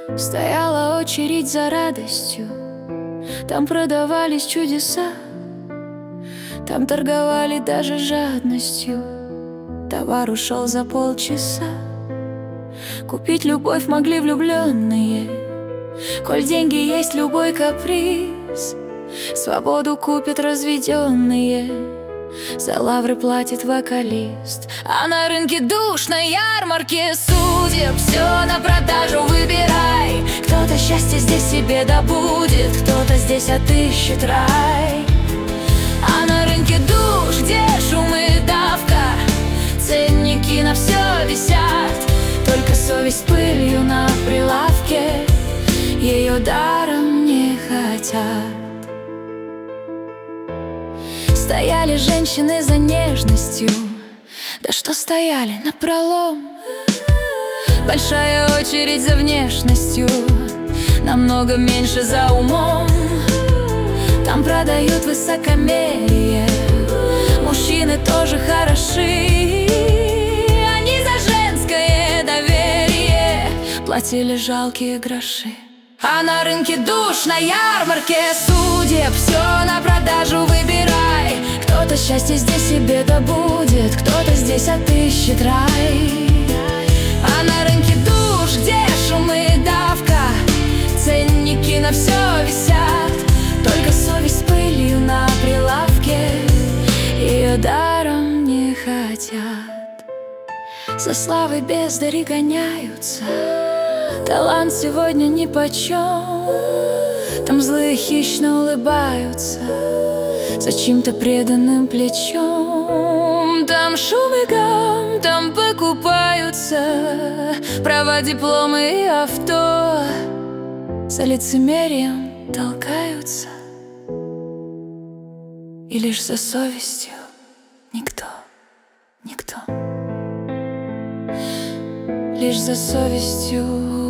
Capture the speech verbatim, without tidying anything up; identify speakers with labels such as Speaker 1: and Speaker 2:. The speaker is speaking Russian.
Speaker 1: Стояла очередь за радостью, там продавались чудеса, там торговали даже жадностью. Товар ушел за полчаса. Купить любовь могли влюбленные, коль деньги есть любой каприз. Свободу купят разведенные, за лавры платит вокалист. А на рынке душ, на ярмарке судеб все на продажу выбирай. Кто-то счастье здесь себе добудет, кто-то здесь отыщет рай. А на рынке душ, где шум и давка, ценники на все висят, только совесть пылью на прилавке, ее даром не хотят. Стояли женщины за нежностью, да что стояли напролом. Большая очередь за внешностью, намного меньше за умом. Там продают высокомерие, мужчины тоже хороши. Они за женское доверие платили жалкие гроши. А на рынке душ, на ярмарке судеб все на продажу выбирай. Кто-то счастье здесь себе добудет, кто-то здесь отыщет рай. А на рынке душ, где шум и давка, ценники на все висят, только совесть пылью на прилавке, ее даром не хотят. За славой бездари гоняются, талант сегодня нипочем. Там злые хищно улыбаются за чьим-то преданным плечом. Там шум и гам, там покупаются права, дипломы и авто, за лицемерием толкаются, и лишь за совестью никто, никто. Лишь за совестью